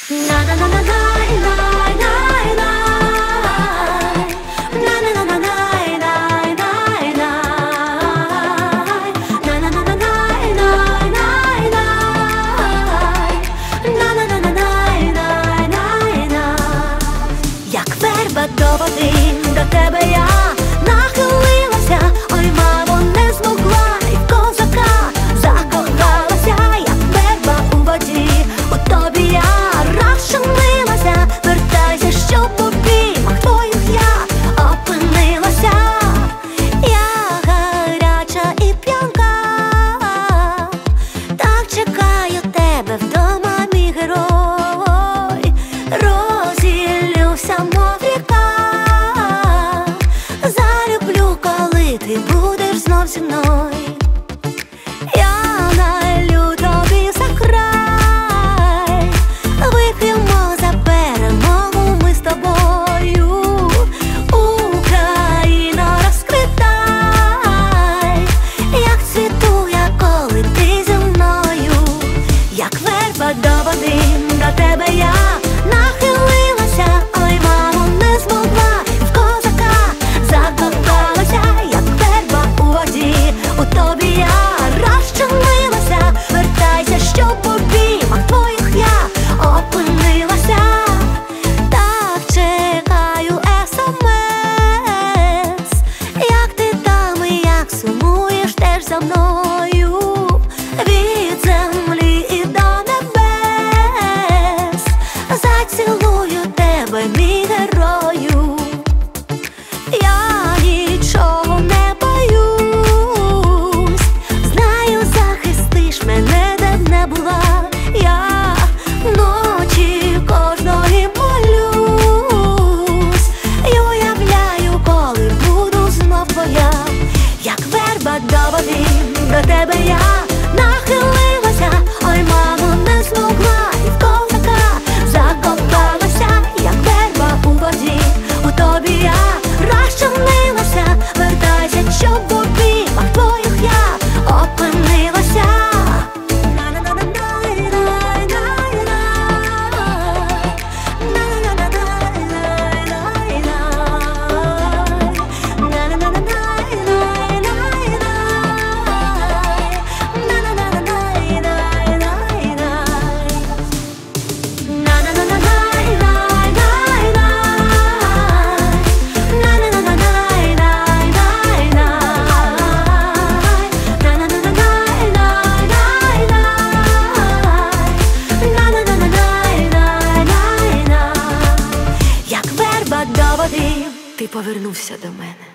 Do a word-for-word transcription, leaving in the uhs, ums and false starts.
Як верба до води, до тебе я нахилилася, ой, мамо, не змогла, і в козака закохалася. Як верба у воді, у тобі я розчинилася. Вертайся, щоб у обіймах твоїх я опинилася. Я гаряча і п'янка, так чекаю тебе вдома, мій герой. Розіллюся, мов ріка, залюблю, коли ти будеш знов зі мною. Я налью тобі за край, вип'ємо за перемогу ми з тобою. Україно, розквітай, як цвіту я, коли ти зі мною. Як верба до води, до тебе я нахилилася, ой, мамо, не змогла, і в козака закохалася. Як верба у воді, у тобі я розчинилася. Вертайся, щоб у обіймах твоїх я опинилася. Так чекаю ес-ем-ес, як ти там і як сумуєш теж за мною. Від землі і до небес зацілую тебе, мій герою. Я нічого не боюсь, знаю, захистиш мене, де б не була. Я ночі кожної молюсь і уявляю, коли буду знов твоя. Як верба до води, до тебе я нахилилася, ой, мамо, не змогла, і в козака закохалася. Як верба у воді, у тобі я розчинилася. Вертайся, щоб в обіймах твоїх я опинилася. Як верба до води, ти повернувся до мене.